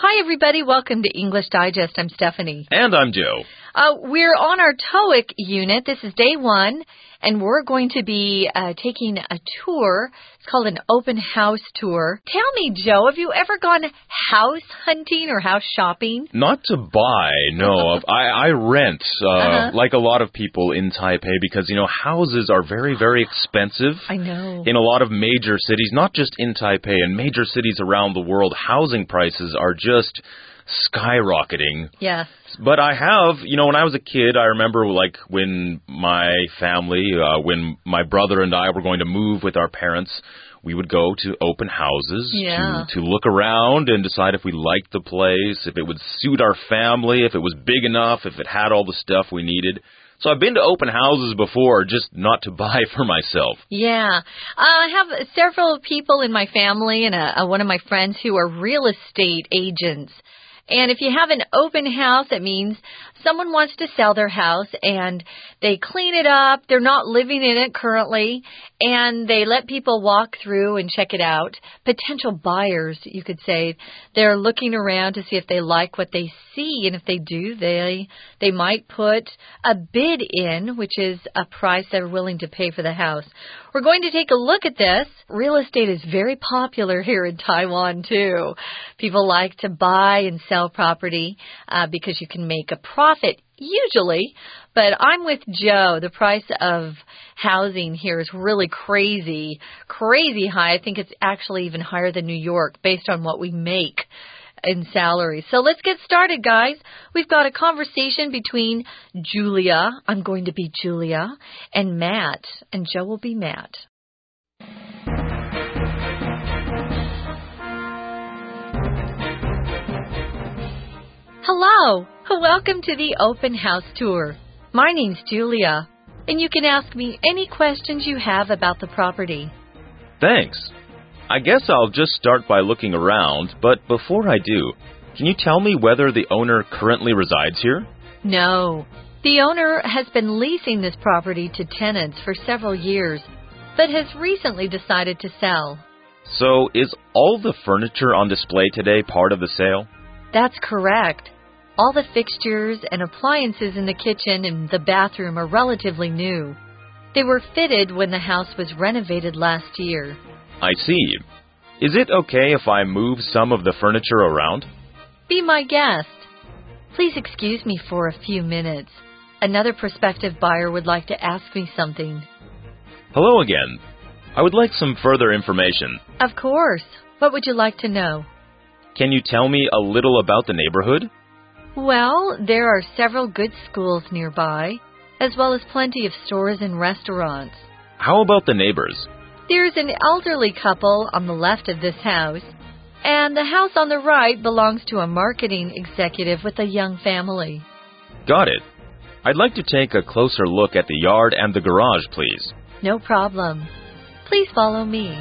Hi, everybody. Welcome to English Digest. I'm Stephanie. And I'm Joe. We're on our TOEIC unit. This is day 1, and we're going to be taking a tour. It's called an open house tour. Tell me, Joe, have you ever gone house hunting or house shopping? Not to buy, no. I rent, like a lot of people in Taipei, because, houses are very, very expensive. I know. In a lot of major cities, not just in Taipei, in major cities around the world, housing prices are just skyrocketing. Yes. But I have, when I was a kid, I remember when my family, when my brother and I were going to move with our parents, we would go to open houses to look around and decide if we liked the place, if it would suit our family, if it was big enough, if it had all the stuff we needed. So I've been to open houses before, just not to buy for myself. Yeah. I have several people in my family and one of my friends who are real estate agents. And if you have an open house, that means someone wants to sell their house and they clean it up. They're not living in it currently, and they let people walk through and check it out. Potential buyers, you could say, they're looking around to see if they like what they see, and if they do, they might put a bid in, which is a price they're willing to pay for the house. We're going to take a look at this. Real estate is very popular here in Taiwan, too. People like to buy and sell property because you can make a profit, usually. But I'm with Joe. The price of housing here is really crazy high. I think it's actually even higher than New York based on what we make in salary. So let's get started, guys. We've got a conversation between Julia, I'm going to be Julia, and Matt, and Joe will be Matt. Hello, welcome to the open house tour. My name's Julia, and you can ask me any questions you have about the property. Thanks. I guess I'll just start by looking around, but before I do, can you tell me whether the owner currently resides here? No. The owner has been leasing this property to tenants for several years, but has recently decided to sell. So, is all the furniture on display today part of the sale? That's correct. All the fixtures and appliances in the kitchen and the bathroom are relatively new. They were fitted when the house was renovated last year. I see. Is it okay if I move some of the furniture around? Be my guest. Please excuse me for a few minutes. Another prospective buyer would like to ask me something. Hello again. I would like some further information. Of course. What would you like to know? Can you tell me a little about the neighborhood? Well, there are several good schools nearby, as well as plenty of stores and restaurants. How about the neighbors? There's an elderly couple on the left of this house, and the house on the right belongs to a marketing executive with a young family. Got it. I'd like to take a closer look at the yard and the garage, please. No problem. Please follow me.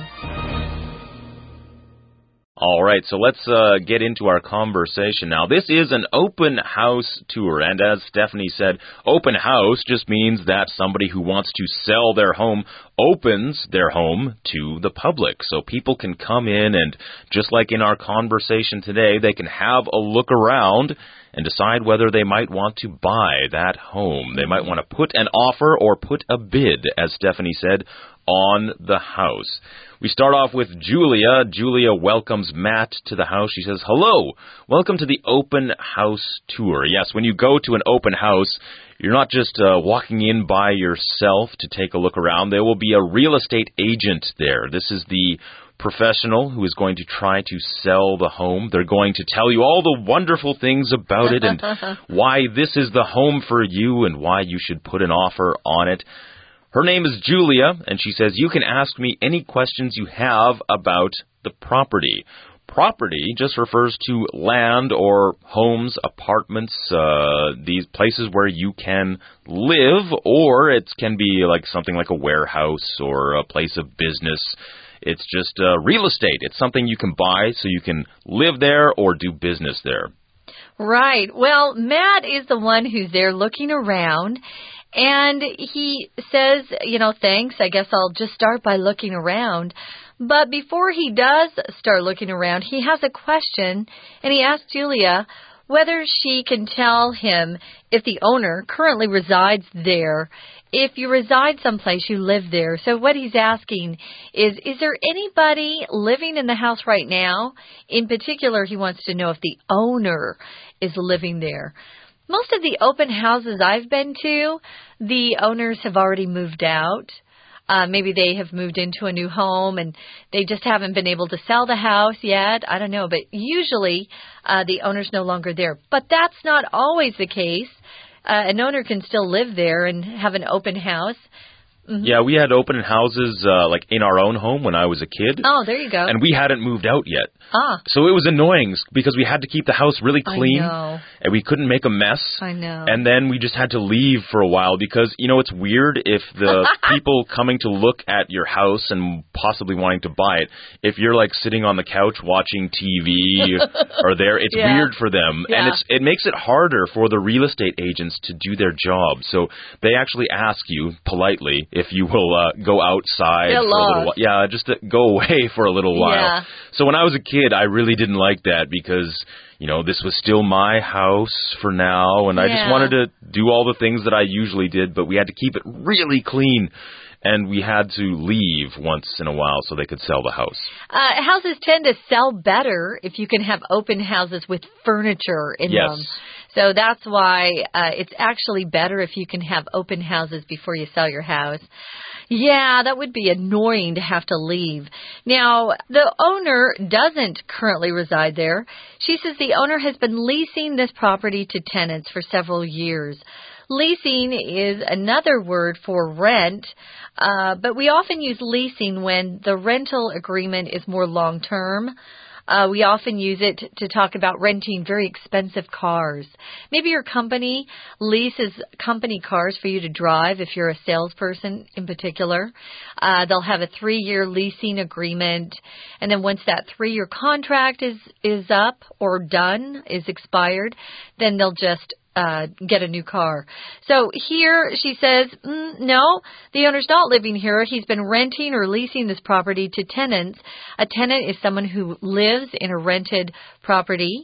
All right, so let's get into our conversation now. This is an open house tour, and as Stephanie said, open house just means that somebody who wants to sell their home opens their home to the public. So people can come in and, just like in our conversation today, they can have a look around and decide whether they might want to buy that home. They might want to put an offer or put a bid, as Stephanie said, on the house. We start off with Julia. Julia welcomes Matt to the house. She says, hello, welcome to the open house tour. Yes, when you go to an open house, you're not just walking in by yourself to take a look around. There will be a real estate agent there. This is the professional who is going to try to sell the home. They're going to tell you all the wonderful things about it and why this is the home for you and why you should put an offer on it. Her name is Julia, and she says, you can ask me any questions you have about the property. Property just refers to land or homes, apartments, these places where you can live, or it can be like something like a warehouse or a place of business. It's just real estate. It's something you can buy so you can live there or do business there. Right. Well, Matt is the one who's there looking around. And he says, thanks, I guess I'll just start by looking around. But before he does start looking around, he has a question, and he asks Julia whether she can tell him if the owner currently resides there. If you reside someplace, you live there. So what he's asking is there anybody living in the house right now? In particular, he wants to know if the owner is living there. Most of the open houses I've been to, the owners have already moved out. Maybe they have moved into a new home and they just haven't been able to sell the house yet. I don't know. But usually the owner's no longer there. But that's not always the case. An owner can still live there and have an open house. Mm-hmm. Yeah, we had open houses like in our own home when I was a kid. Oh, there you go. And we hadn't moved out yet. Ah. So it was annoying because we had to keep the house really clean. I know. And we couldn't make a mess. I know. And then we just had to leave for a while because, you know, it's weird if the people coming to look at your house and possibly wanting to buy it, if you're like sitting on the couch watching TV or there, it's weird for them. Yeah. And it makes it harder for the real estate agents to do their job. So they actually ask you politely if you will go outside for a little while. Yeah, just to go away for a little while. Yeah. So when I was a kid, I really didn't like that because, you know, this was still my house for now, and I just wanted to do all the things that I usually did, but we had to keep it really clean, and we had to leave once in a while so they could sell the house. Houses tend to sell better if you can have open houses with furniture in them. So that's why it's actually better if you can have open houses before you sell your house. Yeah, that would be annoying to have to leave. Now, the owner doesn't currently reside there. She says the owner has been leasing this property to tenants for several years. Leasing is another word for rent, but we often use leasing when the rental agreement is more long-term. We often use it to talk about renting very expensive cars. Maybe your company leases company cars for you to drive if you're a salesperson in particular. They'll have a 3-year leasing agreement. And then once that 3-year contract is up or done, is expired, then they'll just get a new car. So here she says, no, the owner's not living here. He's been renting or leasing this property to tenants. A tenant is someone who lives in a rented property.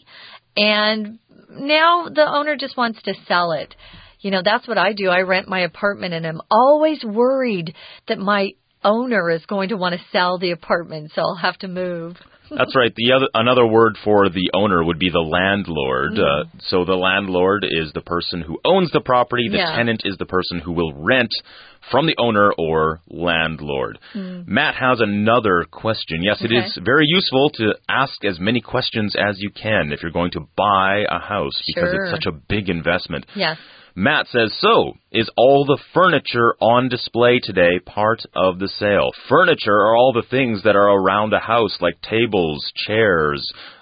And now the owner just wants to sell it. You know, that's what I do. I rent my apartment and I'm always worried that my owner is going to want to sell the apartment, so I'll have to move. That's right. Another word for the owner would be the landlord. So the landlord is the person who owns the property. The tenant is the person who will rent from the owner or landlord. Matt has another question. Yes, it is very useful to ask as many questions as you can if you're going to buy a house because it's such a big investment. Yes. Matt says, so, is all the furniture on display today part of the sale? Furniture are all the things that are around a house, like tables, chairs,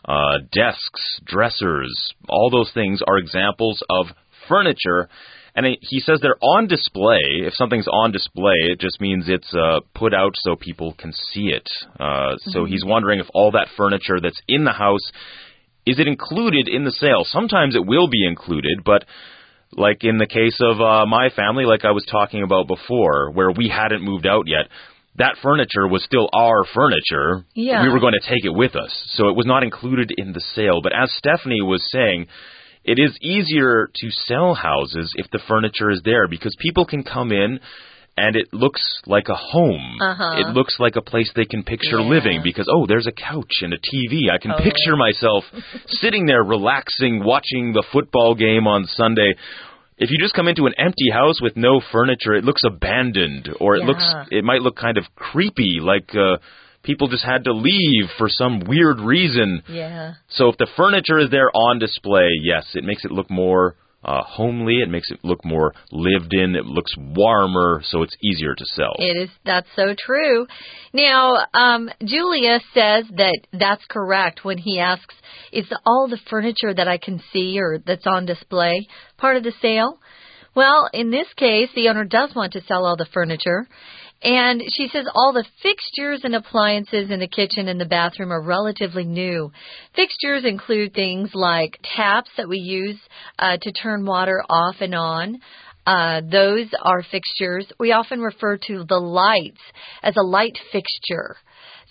desks, dressers. All those things are examples of furniture. And he says they're on display. If something's on display, it just means it's put out so people can see it. So he's wondering if all that furniture that's in the house, is it included in the sale? Sometimes it will be included, but like in the case of my family, like I was talking about before, where we hadn't moved out yet, that furniture was still our furniture. Yeah. We were going to take it with us. So it was not included in the sale. But as Stephanie was saying, it is easier to sell houses if the furniture is there because people can come in and it looks like a home. It looks like a place they can picture living because, oh, there's a couch and a TV. I can picture myself sitting there relaxing, watching the football game on Sunday. If you just come into an empty house with no furniture, it looks abandoned or it might look kind of creepy, like people just had to leave for some weird reason. So if the furniture is there on display, yes, it makes it look more homely. It makes it look more lived in. It looks warmer, so it's easier to sell. It is. That's so true. Now, Julia says that that's correct when he asks, is all the furniture that I can see or that's on display part of the sale? Well, in this case, the owner does want to sell all the furniture. And she says all the fixtures and appliances in the kitchen and the bathroom are relatively new. Fixtures include things like taps that we use to turn water off and on. Those are fixtures. We often refer to the lights as a light fixture.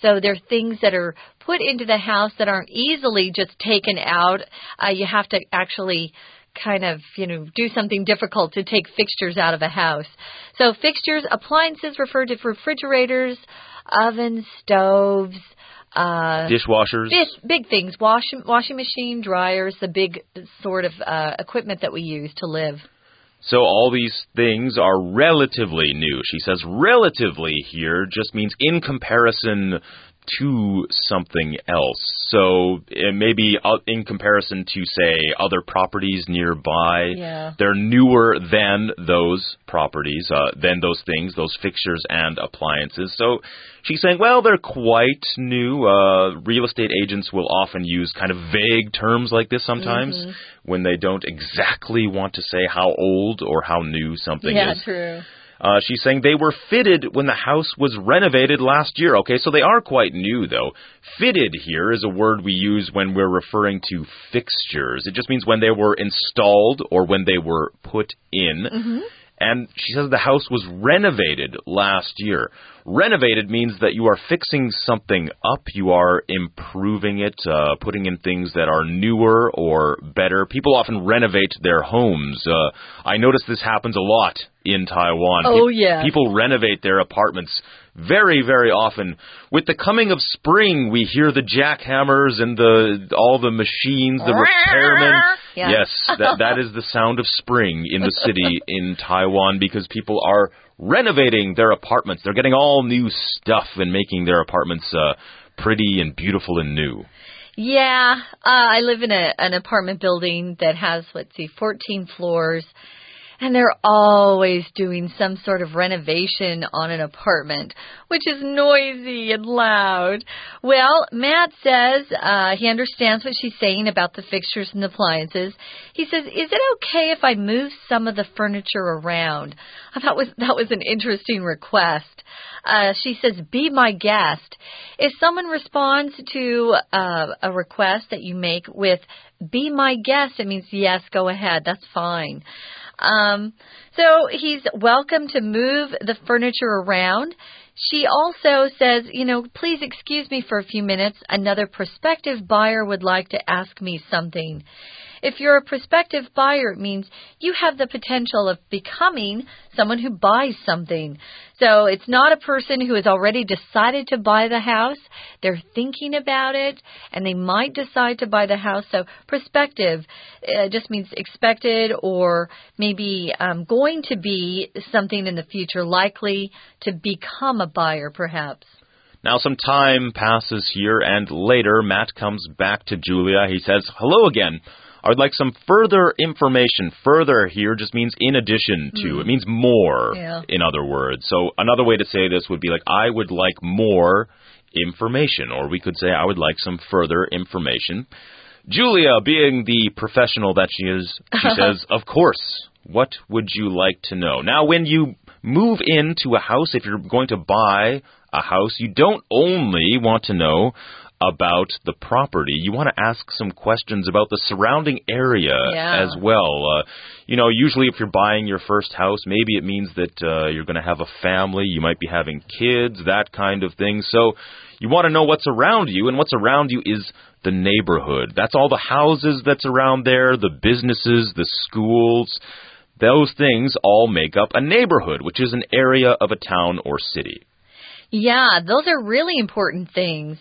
So there are things that are put into the house that aren't easily just taken out. You have to actually kind of, do something difficult to take fixtures out of a house. So fixtures, appliances refer to refrigerators, ovens, stoves, dishwashers. Big things, washing machine, dryers, the big sort of equipment that we use to live. So all these things are relatively new. She says relatively here just means in comparison to something else. So it may be in comparison to, say, other properties nearby. Yeah. They're newer than those properties, than those things, those fixtures and appliances. So she's saying, well, they're quite new. Real estate agents will often use kind of vague terms like this sometimes when they don't exactly want to say how old or how new something is. Yeah, true. She's saying they were fitted when the house was renovated last year. Okay, so they are quite new, though. Fitted here is a word we use when we're referring to fixtures. It just means when they were installed or when they were put in. And she says the house was renovated last year. Renovated means that you are fixing something up. You are improving it, putting in things that are newer or better. People often renovate their homes. I notice this happens a lot in Taiwan. Oh, yeah. People renovate their apartments very, very often. With the coming of spring, we hear the jackhammers and all the machines, the repairmen. Yeah. Yes, that is the sound of spring in the city in Taiwan because people are renovating their apartments. They're getting all new stuff and making their apartments pretty and beautiful and new. Yeah, I live in an apartment building that has, 14 floors. And they're always doing some sort of renovation on an apartment, which is noisy and loud. Well, Matt says he understands what she's saying about the fixtures and the appliances. He says, is it okay if I move some of the furniture around? I thought that was an interesting request. She says, be my guest. If someone responds to a request that you make with, be my guest, it means, yes, go ahead, that's fine. So he's welcome to move the furniture around. She also says, please excuse me for a few minutes. Another prospective buyer would like to ask me something. If you're a prospective buyer, it means you have the potential of becoming someone who buys something. So it's not a person who has already decided to buy the house. They're thinking about it, and they might decide to buy the house. So prospective just means expected or maybe going to be something in the future, likely to become a buyer, perhaps. Now, some time passes here, and later Matt comes back to Julia. He says, hello again. I would like some further information. Further here just means in addition to. It means more, in other words. So another way to say this would be like, I would like more information. Or we could say, I would like some further information. Julia, being the professional that she is, she says, of course. What would you like to know? Now, when you move into a house, if you're going to buy a house, you don't only want to know about the property. You want to ask some questions about the surrounding area as well. Usually if you're buying your first house, maybe it means that you're going to have a family. You might be having kids, that kind of thing. So you want to know what's around you, and what's around you is the neighborhood. That's all the houses that's around there, the businesses, the schools. Those things all make up a neighborhood, which is an area of a town or city. Yeah, those are really important things.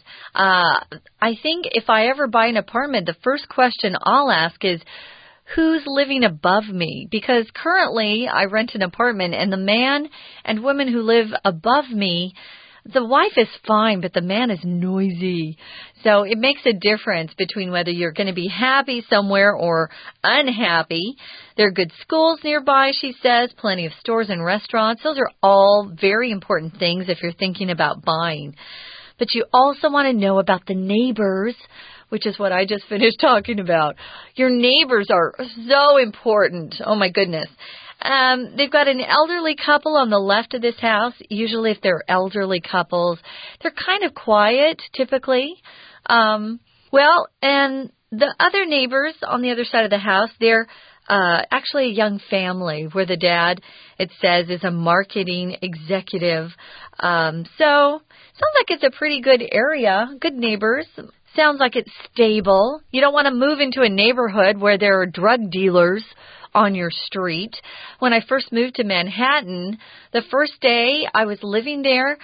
I think if I ever buy an apartment, the first question I'll ask is, who's living above me? Because currently I rent an apartment, and the man and woman who live above me, the wife is fine, but the man is noisy. So it makes a difference between whether you're going to be happy somewhere or unhappy. There are good schools nearby, she says, plenty of stores and restaurants. Those are all very important things if you're thinking about buying. But you also want to know about the neighbors, which is what I just finished talking about. Your neighbors are so important. Oh, my goodness. They've got an elderly couple on the left of this house. Usually if they're elderly couples, they're kind of quiet, typically. And the other neighbors on the other side of the house, they're actually a young family where the dad, it says, is a marketing executive. So sounds like it's a pretty good area, good neighbors. Sounds like it's stable. You don't want to move into a neighborhood where there are drug dealers on your street. When I first moved to Manhattan, the first day I was living there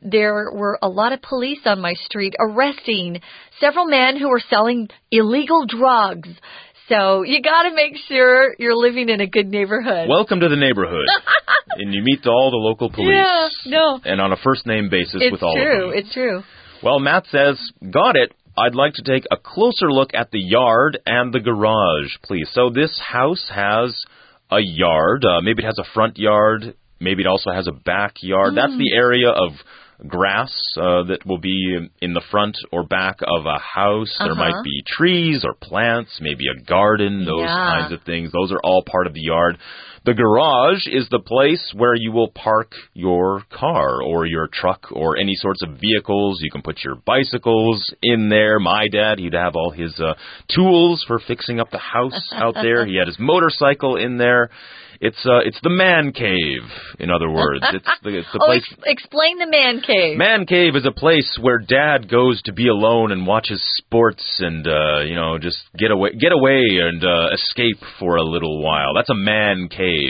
were a lot of police on my street arresting several men who were selling illegal drugs. So you got to make sure you're living in a good neighborhood. Welcome to the neighborhood. And you meet all the local police. Yeah, no. And on a first-name basis with all of them. It's true. Well, Matt says, got it. I'd like to take a closer look at the yard and the garage, please. So this house has a yard. Maybe it has a front yard. Maybe it also has a backyard. That's the area of grass that will be in the front or back of a house. There might be trees or plants, maybe a garden, those kinds of things. Those are all part of the yard. The garage is the place where you will park your car or your truck or any sorts of vehicles. You can put your bicycles in there. My dad, he'd have all his tools for fixing up the house out there. He had his motorcycle in there. It's the man cave, in other words. It's the place. Explain the man cave. Man cave is a place where Dad goes to be alone and watches sports and just get away and escape for a little while. That's a man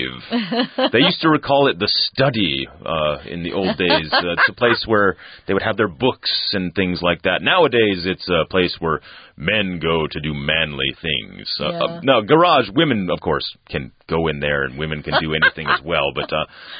cave. They used to call it the study in the old days. It's a place where they would have their books and things like that. Nowadays, it's a place where men go to do manly things. Now, garage, women, of course, can go in there, and women can do anything as well. But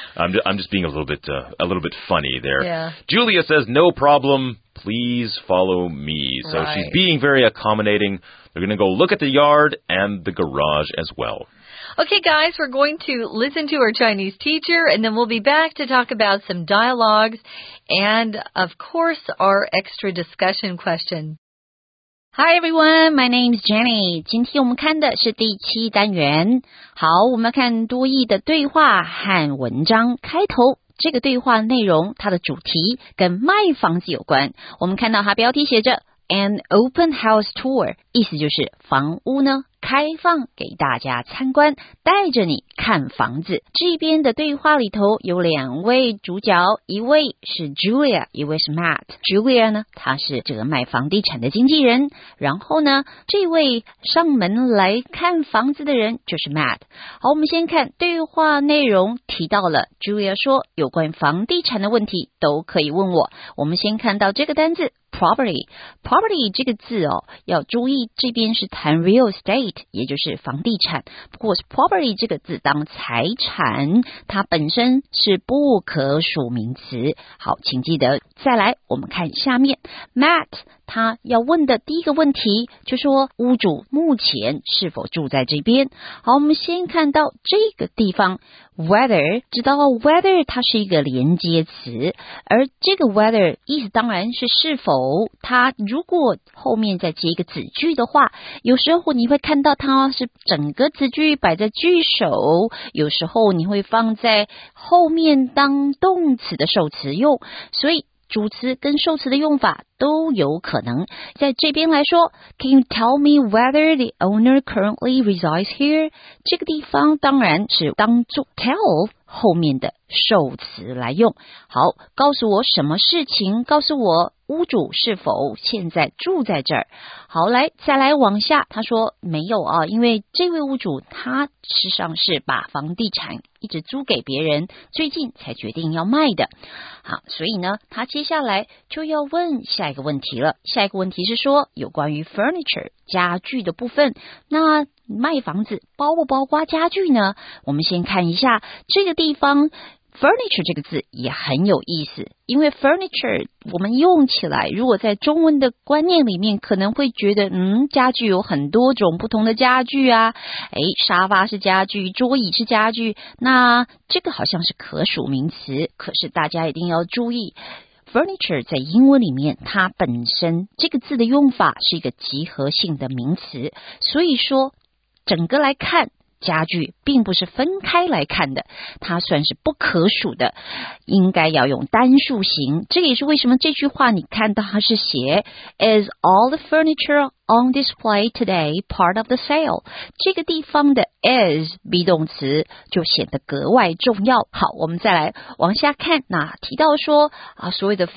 I'm just being a little bit funny there. Yeah. Julia says, no problem. Please follow me. So she's being very accommodating. They're going to go look at the yard and the garage as well. Okay, guys, we're going to listen to our Chinese teacher, and then we'll be back to talk about some dialogues and, of course, our extra discussion question. Hi everyone, my name is Jenny. 今天我们看的是第7单元。好，我们要看多益的对话和文章开头。这个对话内容，它的主题跟卖房子有关。我们看到它标题写着 An open house tour， 意思就是房屋呢开放给大家参观，带着你看房子。这边的对话里头有2位主角，一位是 Julia， 一位是 Matt。Julia 呢，她是这个卖房地产的经纪人，然后呢，这位上门来看房子的人就是 Matt。好，我们先看对话内容，提到了 Julia 说有关房地产的问题都可以问我。我们先看到这个单字Property 这个字要注意，这边是谈 real estate， 也就是房地产。不过 property 这个字当财产，它本身是不可数名词。好，请记得。再来，我们看下面 Matt 他要问的第一个问题，就说屋主目前是否住在这边。好，我们先看到这个地方 weather， 知道 weather 它是一个连接词，而这个 weather 意思当然是是否。它如果后面再接一个子句的话，有时候你会看到它是整个子句摆在句首，有时候你会放在后面当动词的受词用，所以主词跟受词的用法都有可能。在这边来说 Can you tell me whether the owner currently resides here？ 这个地方当然是当做 tell 后面的受词来用。好，告诉我什么事情，告诉我屋主是否现在住在这儿。好，再来往下，他说没有啊，因为这位屋主他实际上是把房地产一直租给别人，最近才决定要卖的。好，所以呢，他接下来就要问下一个问题了。下一个问题是说有关于 furniture 家具的部分，那卖房子包不包括家具呢？我们先看一下这个地方Furniture 这个字也很有意思，因为 furniture 我们用起来，如果在中文的观念里面，可能会觉得家具有很多种不同的家具啊，沙发是家具，桌椅是家具，那这个好像是可数名词，可是大家一定要注意，furniture 在英文里面，它本身这个字的用法是一个集合性的名词，所以说整个来看家具并不是分开来看的，它算是不可数的，应该要用单数型。这也是为什么这句话你看到它是写 Is all the furniture on display today part of the sale？ 这个地方的 is be 动词就显得格外重要。好，我们再来往下看，那提到说所谓的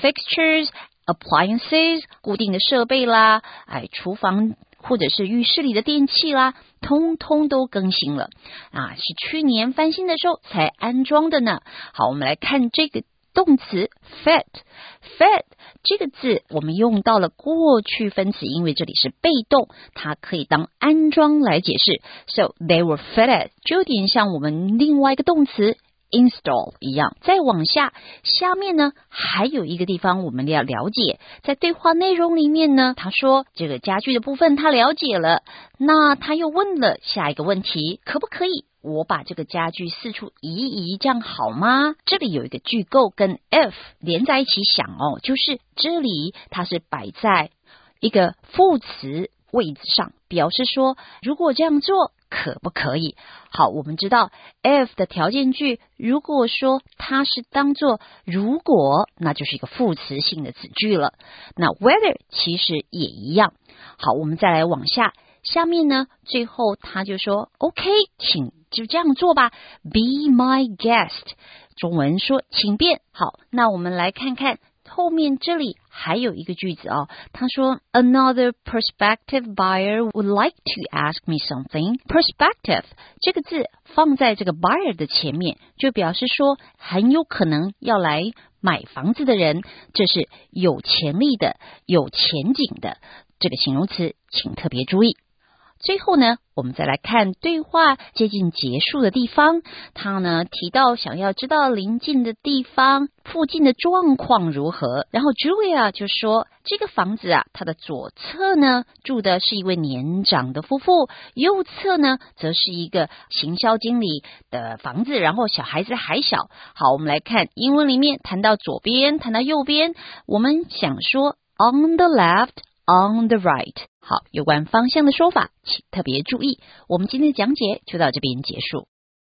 fixtures、appliances 固定的设备啦，厨房或者是浴室里的电器啦，通通都更新了是去年翻新的时候才安装的呢。好，我们来看这个动词 fit 这个字我们用到了过去分词，因为这里是被动，它可以当安装来解释。 So they were fitted 就有点像我们另外一个动词install 一样。再往下面呢还有一个地方我们要了解，在对话内容里面呢，他说这个家具的部分他了解了，那他又问了下一个问题，可不可以我把这个家具四处移一移，这样好吗？这里有一个句构跟 if 连在一起想就是这里它是摆在一个副词位置上，表示说如果这样做可不可以。好，我们知道 if 的条件句如果说它是当作如果，那就是一个副词性的子句了。那 whether 其实也一样。好，我们再来往下面呢，最后他就说 OK 请就这样做吧， Be my guest， 中文说请便。好，那我们来看看后面这里还有一个句子他说 Another prospective buyer would like to ask me something。 Prospective 这个字放在这个 buyer 的前面，就表示说很有可能要来买房子的人，这是有潜力的有前景的，这个形容词请特别注意。最后呢，我们再来看对话接近结束的地方，他呢提到想要知道邻近的地方附近的状况如何，然后 Julia 就说这个房子它的左侧呢住的是一位年长的夫妇，右侧呢则是一个行销经理的房子，然后小孩子还小。好，我们来看英文里面谈到左边谈到右边，我们想说 on the left on the right。 好，有关方向的说法请特别注意。我们今天的讲解就到这边结束。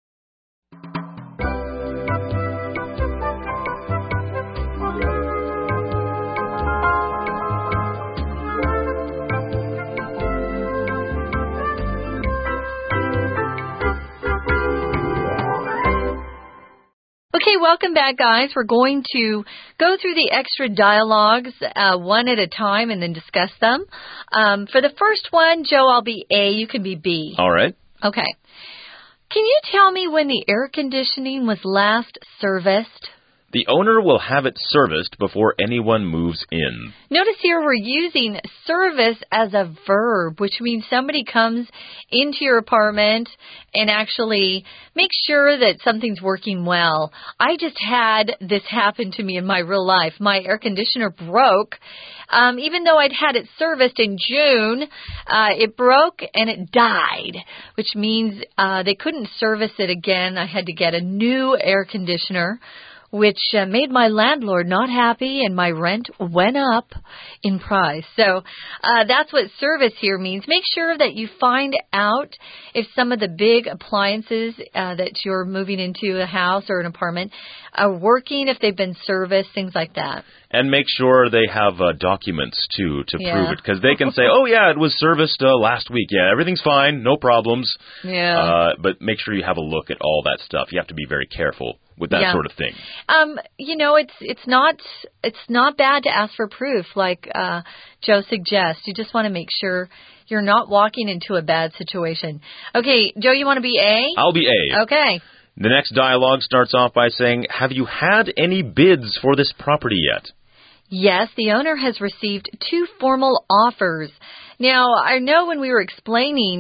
Okay, welcome back, guys. We're going to go through the extra dialogues one at a time and then discuss them. For the first one, Joe, I'll be A. You can be B. All right. Okay. Can you tell me when the air conditioning was last serviced? The owner will have it serviced before anyone moves in. Notice here we're using service as a verb, which means somebody comes into your apartment and actually makes sure that something's working well. I just had this happen to me in my real life. My air conditioner broke. Even though I'd had it serviced in June, it broke and it died, which means they couldn't service it again. I had to get a new air conditioner, which made my landlord not happy, and my rent went up in price. So that's what service here means. Make sure that you find out if some of the big appliances that you're moving into a house or an apartment are working, if they've been serviced, things like that. And make sure they have documents, too, to prove it. Because they can say, oh, yeah, it was serviced last week. Yeah, everything's fine. No problems. Yeah. But make sure you have a look at all that stuff. You have to be very careful with that sort of thing. You know, it's not bad to ask for proof, like Joe suggests. You just want to make sure you're not walking into a bad situation. Okay, Joe, you want to be A? I'll be A. Okay. The next dialogue starts off by saying, have you had any bids for this property yet? Yes, the owner has received 2 formal offers. Now, I know when we were explaining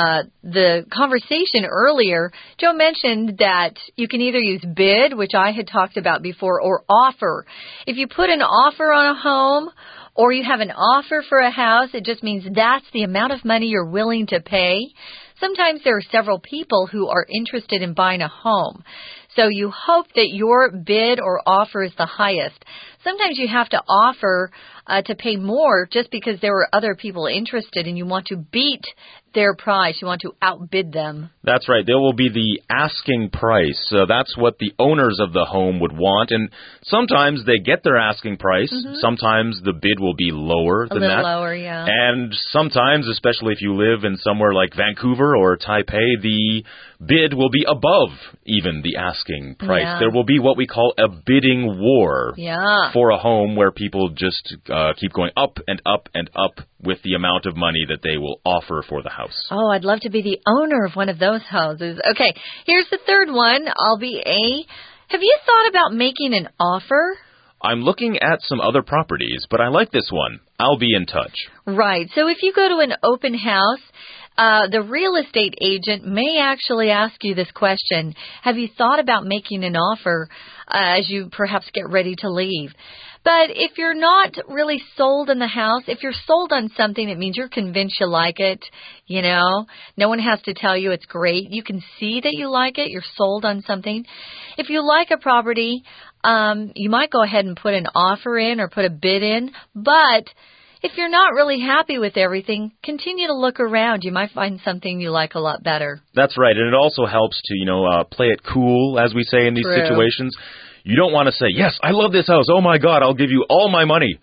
the conversation earlier, Joe mentioned that you can either use bid, which I had talked about before, or offer. If you put an offer on a home or you have an offer for a house, it just means that's the amount of money you're willing to pay. Sometimes there are several people who are interested in buying a home. So you hope that your bid or offer is the highest. sometimes you have to offer to pay more just because there were other people interested and you want to beat their price. You want to outbid them. That's right. There will be the asking price. That's what the owners of the home would want. And sometimes they get their asking price. Sometimes the bid will be lower than that. A little lower, yeah. And sometimes, especially if you live in somewhere like Vancouver or Taipei, the bid will be above even the asking price. Yeah. There will be what we call a bidding war for a home where people just keep going up and up and up with the amount of money that they will offer for the house. Oh, I'd love to be the owner of one of those houses. Okay, here's the third one. I'll be A. Have you thought about making an offer? I'm looking at some other properties, but I like this one. I'll be in touch. Right. So if you go to an open house, the real estate agent may actually ask you this question. Have you thought about making an offer as you perhaps get ready to leave? But if you're not really sold on the house, if you're sold on something, it means you're convinced you like it. You know, no one has to tell you it's great. You can see that you like it. You're sold on something. If you like a property, you might go ahead and put an offer in or put a bid in. But if you're not really happy with everything, continue to look around. You might find something you like a lot better. That's right. And it also helps to, play it cool, as we say in these situations. You don't want to say, yes, I love this house. Oh, my God, I'll give you all my money.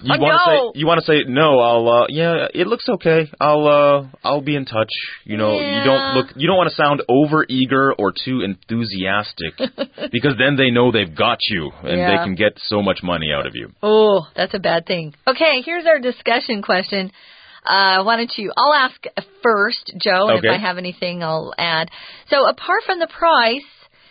You want to say, no, it looks okay. I'll be in touch. You don't want to sound over-eager or too enthusiastic because then they know they've got you and they can get so much money out of you. Oh, that's a bad thing. Okay, here's our discussion question. I'll ask first, Joe, and if I have anything, I'll add. So apart from the price,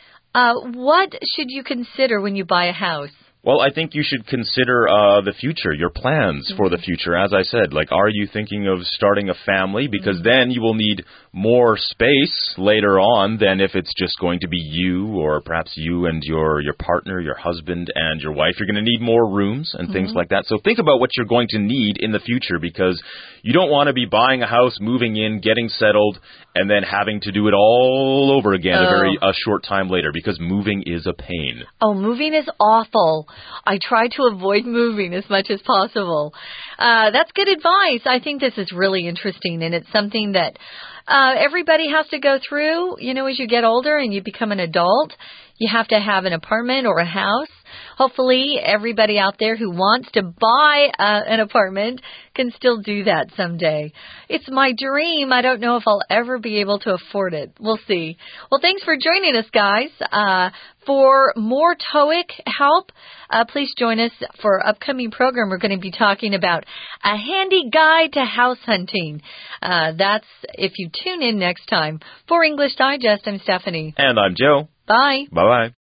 what should you consider when you buy a house? Well, I think you should consider the future, your plans for the future. As I said, are you thinking of starting a family? Because then you will need more space later on than if it's just going to be you or perhaps you and your partner, your husband and your wife. You're going to need more rooms and things like that. So think about what you're going to need in the future because you don't want to be buying a house, moving in, getting settled, and then having to do it all over again a short time later because moving is a pain. Oh, moving is awful. I try to avoid moving as much as possible. That's good advice. I think this is really interesting, and it's something that everybody has to go through. As you get older and you become an adult, you have to have an apartment or a house. Hopefully, everybody out there who wants to buy an apartment can still do that someday. It's my dream. I don't know if I'll ever be able to afford it. We'll see. Well, thanks for joining us, guys. For more TOEIC help, please join us for our upcoming program. We're going to be talking about a handy guide to house hunting. That's if you tune in next time. For English Digest, I'm Stephanie. And I'm Joe. Bye. Bye-bye.